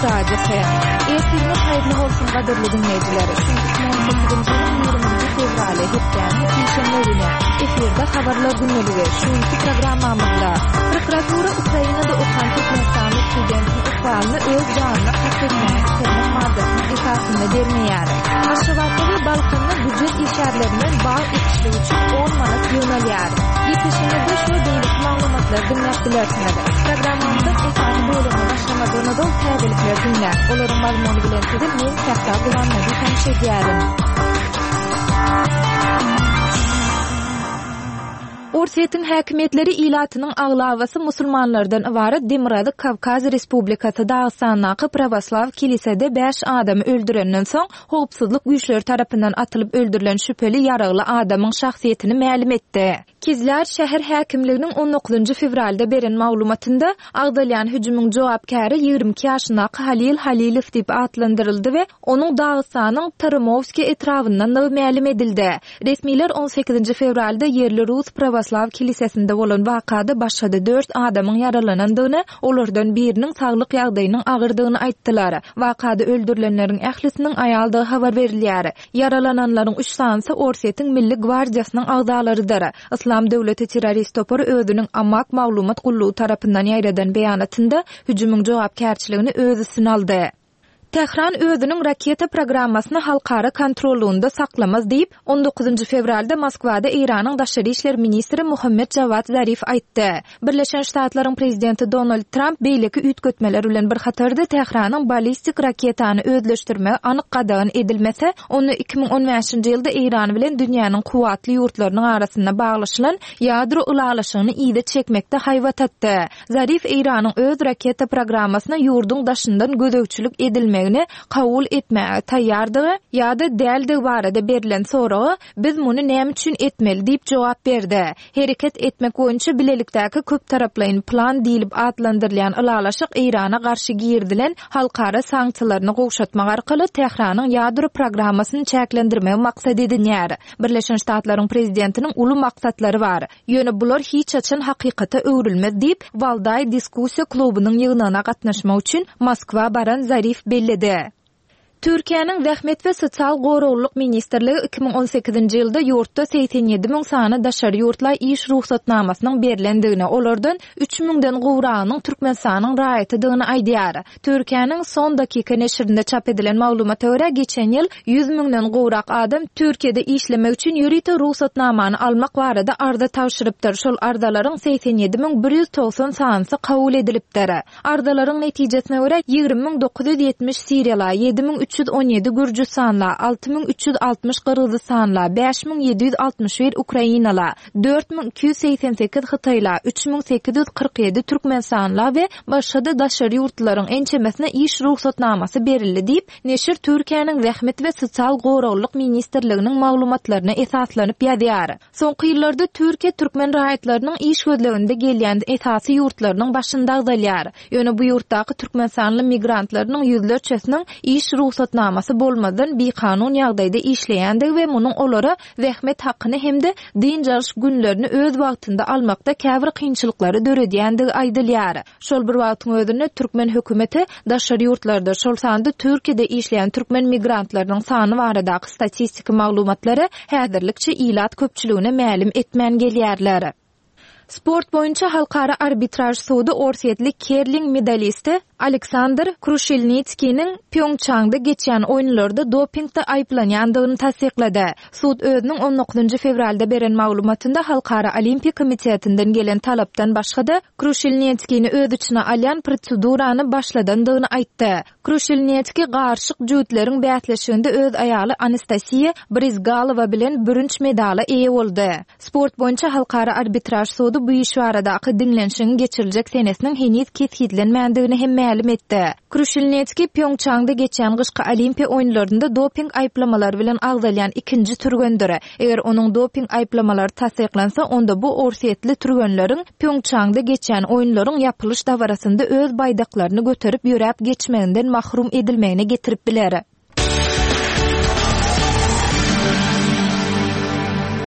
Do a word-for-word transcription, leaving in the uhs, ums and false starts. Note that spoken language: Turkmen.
radyosu. Eğitimli hayırlı olsun qadırlı dinleyiciler. on sekizinci yirminci fevral hepten Kişenlerine efirde haberler günneligi. Şunki programmamızda prokuratura Ukraynada okan Türkmenistan studentin ıqbalını öz canına kastetmeye istemek maddesinin esasında dermeyer. Aşıvatlı ve Balkanlı bücret işarlarının bağ etişli için on manat yönelyer. Yetişimde şu deylik malumatlar dinlettilersiniz. Programmamızda esasını bölümü başlamadığını da təbilikler dinler. Onların malumunu bilensidir, men səhta bulanmadı tanış ediyorum. Orsiyetin häkimetleri ilatynyň aglavasy musulmanlardan ibaret Demirali Kavkaz Respublikasy Dağıstannaky Pravoslav kilisede beş adamy öldürenden soň howpsuzlyk güýçleri tarapyndan atylyp öldürilen şüpheli ýaragly adamyň şahsiýetini ma'lum etdi. Kizler şäher häkimliginiň on dokuzunçy fevralda beren maglumatynda agdalýan hüjümüň jogapkary ýygrimi iki ýaşyndaky Halil Halilow diýip atlandyryldy we onuň Dağıstanyň Tarmovski etrawyndan da ma'lum edildi. Resmiler on sekizinçi fevralda yerli Rus Pravoslav kilisesinde bolan wakada başga dört adamyň yaralanandygyny, olardan biriniň saglyk ýagdaýynyň agyrdygyny aýtdylar. Wakada öldürilenleriň ählisiniň aýaldygy habar berilýär. Yaralananlaryň üç sanysy Orsiýetiň Milli Gwardiýasynyň agdalarydyr. İslam Döwleti terrorist topary özüniň ammak maglumat gullugy tarapyndan ýaýradan beýanatynda hüjümüň jogapkärçiligini öz üstüne aldy. Tehran özüniň raketa programmasyny halkara kontrolunda saklamaz diýip on dokuzunçy fevralda Moskwada Iranyň daşary işler ministri Muhammed Javad Zarif aýtdy. Birleşen Ştatlaryň prezidenti Donald Trump beýleki üýtgetmeler bilen bir hatarda Tehranyň ballistik raketany özleşdirme anyk gadagyn edilmese, onu iki bin on beşinçi ýylda Iran bilen dünýäniň kuwatly ýurtlarynyň arasynda baglaşylan ýadro ulalaşygyny ýyda çekmekde haýbat etdi. Zarif Iranyň öz raketa programmasyna ýurdun daşyndan gödökçülük edilmegi kabul etmeye taýýardygy ýa-da däldi barada berilen soragy biz muny näme üçin etmeli diýip jogap berdi. Hereket etmek boýunça bilelikdäki köp taraplyň plan diýilip atlandyrylýan ulalaşyk Irana garşy girdilen halkara sanksiýalaryny gowşatmak arkaly Tehranyň ýadro programmasyny çäklendirmek maksat edilýär. Birleşen Ştatlaryň prezidentiniň uly maksatlary bar. Ýöne bular hiç açan hakykata öwrülmez diýip Valday diskussiýa klubynyň ýygynyna gatnaşmak üçin Moskwa baran Zarif belli Türkiýanyň Wähmet we Sosial gorowluk ministrligi iki bin on sekizinçi ýylda ýurtda seksen ýedi miň sany daşary ýurtlar iş ruhsatnamasynyň berilendigini, olardan üç miňden gowragynyň Türkmenistanyň raýatydygyny aýdýar. Türkiýanyň son dakika neşrinde çap edilen maglumata görä geçen ýyl yüz miňden gowrak adam Türkiýede işlemek üçin ýurity ruhsatnamany almak barada arda tawşyrypdyr. Şol ardalaryň seksen ýedi miň bir ýüz togson sanysy kabul edilipdir. Ardalaryň netijesine görä ýygrimi miň dokuz ýüz ýetmiş Siriýalar, ýedi miň üç ýüz on ýedi Gürjüstanlar, alty miň üç ýüz altmış Kyrgyzstanlar, beş miň ýedi ýüz altmış bir Ukrainalar, dört miň iki ýüz seksen sekiz Hytaýlar, üç miň sekiz ýüz kırk ýedi Türkmenistanlar we başga daşary ýurtlaryň ençemesine iş ruhsatnamasy berildi diýip neşir Türkiýanyň Wähmet we Sosial gorowluk ministrliginiň maglumatlaryna esaslanyp ýazýar. Soňky ýyllarda Türkiýe türkmen raýatlarynyň iş gözleginde gelýän esasy ýurtlarynyň başynda agdalýar. Ýöne bu ýurtdaky türkmenstanly migrantlarynyň ýüzlerçesiniň iş ruhsatnamasy bolmadan bir kanun ýagdaýda işleýändigi we munyň olara Wähmet hakyny hemde din jaryş günlerini öz wagtynda almakda käbir kynçylyklary döredýändigi aýdylýar. Şol bir wagtyň özünde türkmen hökümeti daşary ýurtlarda şol sanda Türkiýede işleýän türkmen migrantlarynyň sany baradaky statistika maglumatlary häzirlikçe ilat köpçüligine ma'lum etmän gelýärler. Sport boýunça halkara arbitraj sudy Orsiýetlik kerling medalisti Aleksandr Krushelnitskiň Pyeongchangda geçen oýunlarda dopingda aýplanýandygyny tasdiklady. Sud özüniň on dokuzunçy fevralda beren maglumatynda Halkara Olimpiýa Komitetinden gelen talapdan başga-da Krushelnitskiň öz içine alýan prosedurany başladandygyny aýtdy. Krushelnitski garşyk jüýtleriň bätleşiginde öz aýaly Anastasiya Brizgalova bilen bürünç medala eýe boldy. Sport boýunça halkara arbitraj sudy bu iş baradaky diňlenşigiň geçiriljek senesiniň heniz kesgitlenmändigini hem ma'lum etdi. Krushelnitski Pyeongchangda geçen gyşky Olimpiýa oýunlarynda doping aýplamalary bilen agdalýan ikinji türgendir. Eger onuň doping aýplamalary tasdiklansa, onda bu Orsiýetli türgenleriň Pyeongchangda geçen oýunlaryň ýapylyş dabarasynda öz baýdaklaryny göterip ýörep geçmeginden mahrum edilmegine getirip biler.